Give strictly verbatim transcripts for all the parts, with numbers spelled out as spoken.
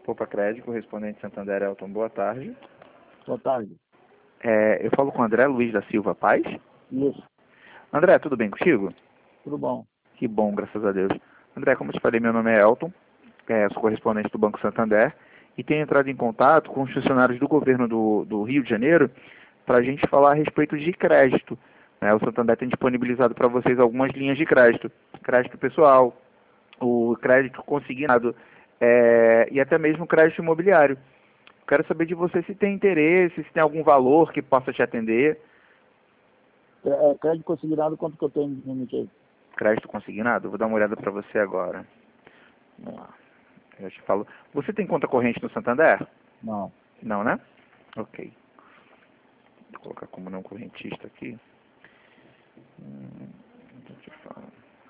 Poupa Crédito, correspondente Santander Elton, boa tarde. Boa tarde. É, eu falo com o André Luiz da Silva Paz. Isso, André, tudo bem contigo? tudo bom. Que bom, graças a Deus. André, como eu te falei, meu nome é Elton, é, sou correspondente do Banco Santander e tenho entrado em contato com os funcionários do governo do, do Rio de Janeiro para a gente falar a respeito de crédito. Né? O Santander tem disponibilizado para vocês algumas linhas de crédito. Crédito pessoal, o crédito consignado é, e até mesmo crédito imobiliário. Quero saber de você se tem interesse, se tem algum valor que possa te atender. É, é, crédito consignado, quanto que eu tenho de limite aí? Crédito consignado? Vou dar uma olhada para você agora. Vamos lá. Eu te falo. Você tem conta corrente no Santander? Não. Não, né? Ok. Vou colocar como não correntista aqui. Hum, eu te falo.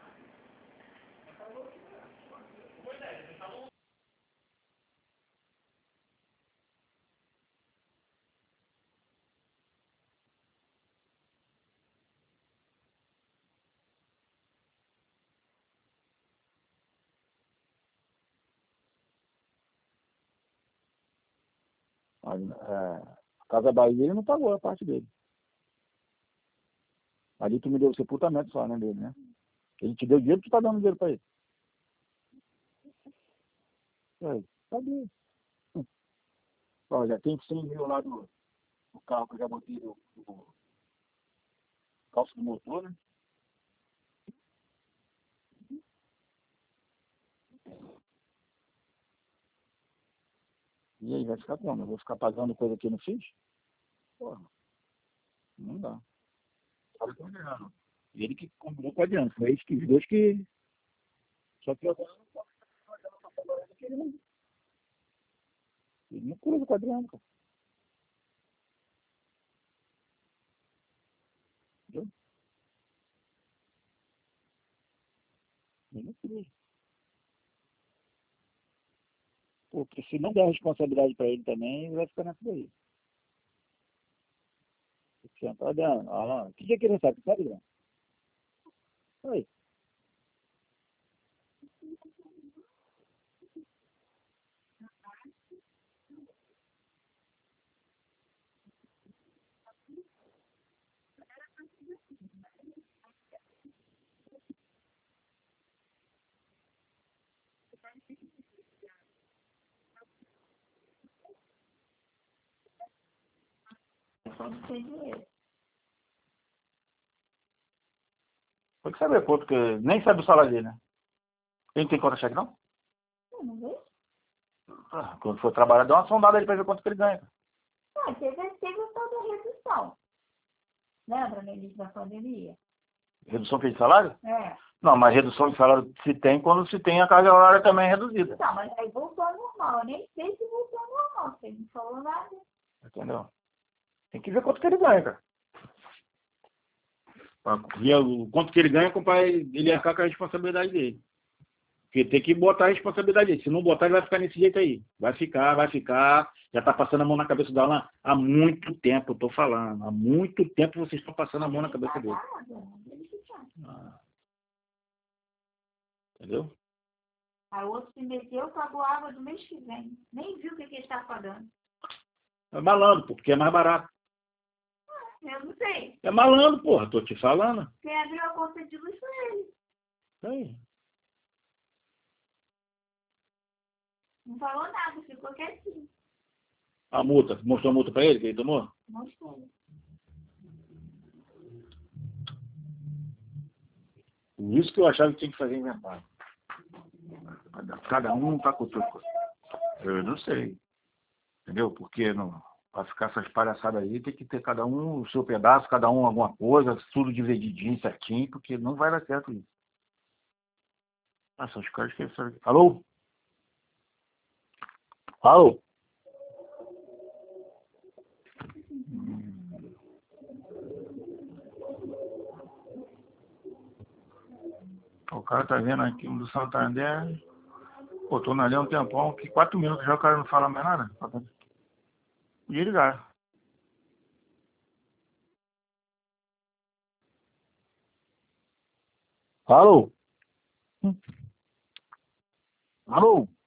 Mas, é, a Casa Bahia ele não pagou a parte dele. Ali tu me deu o sepultamento só, né, dele, né? Ele te deu dinheiro, tu tá dando dinheiro pra ele. É, cadê? Hum. Ó, já tem cem mil lá do, do carro que eu já botei do, do calço do motor, né? E aí, vai ficar como? Eu vou ficar pagando coisa que eu não fiz? Porra, não dá. Sabe o que eu tô dizendo? Ele que combinou com a Adriana, foi eles que, os dois que... Só que eu não posso falar que ele não... Ele não cruza com a Adriana, cara. Entendeu? Ele não cruza. Porque se não der responsabilidade pra ele também, ele vai ficar nessa daí. Porque, Adriana, ah, o que que ele sabe? Sabe, Adriana? Aí. Pode ter dinheiro. Tem que saber quanto, porque nem sabe o salário dele, né? Ele não tem conta cheque, não? Não, não vê? Ah, quando for trabalhar, dá uma sondada aí pra ver quanto que ele ganha. Ah, teve, teve o tal da redução. Lembra no início da pandemia? Redução de salário? É. Não, mas redução de salário se tem quando se tem a carga horária também reduzida. Tá, mas aí voltou ao normal. Eu nem sei se voltou ao normal. Você não falou nada. Entendeu? Tem que ver quanto que ele ganha, cara. Pra ver o quanto que ele ganha, para ele arcar com a responsabilidade dele. Porque tem que botar a responsabilidade dele. Se não botar, ele vai ficar nesse jeito aí. Vai ficar, vai ficar. Já tá passando a mão na cabeça do Alan há muito tempo, eu tô falando. Há muito tempo vocês estão passando a mão na cabeça dele. Ah. Entendeu? Aí o outro se meteu, pagou a água do mês que vem. Nem viu o que, que ele está pagando. É malandro, pô, porque é mais barato. Eu não sei. É malandro, porra, tô te falando. Quem abriu a conta de luz foi ele. Aí. Não falou nada, ficou quietinho. A multa, mostrou a multa pra ele que ele tomou? Mostrou. Por isso que eu achava que tinha que fazer inventário. Cada, cada um tá com o seu. Eu não sei. Entendeu? Porque não, pra ficar essas palhaçadas aí, tem que ter cada um o seu pedaço, cada um alguma coisa, tudo divididinho, certinho, porque não vai dar certo isso. Ah, são os caras que... Alô? Alô? Hum. O cara tá vendo aqui um do Santander. Pô, tô na linha há um tempão, que quatro minutos já o cara não fala mais nada. Podia ligar. Alô? Hum. Alô?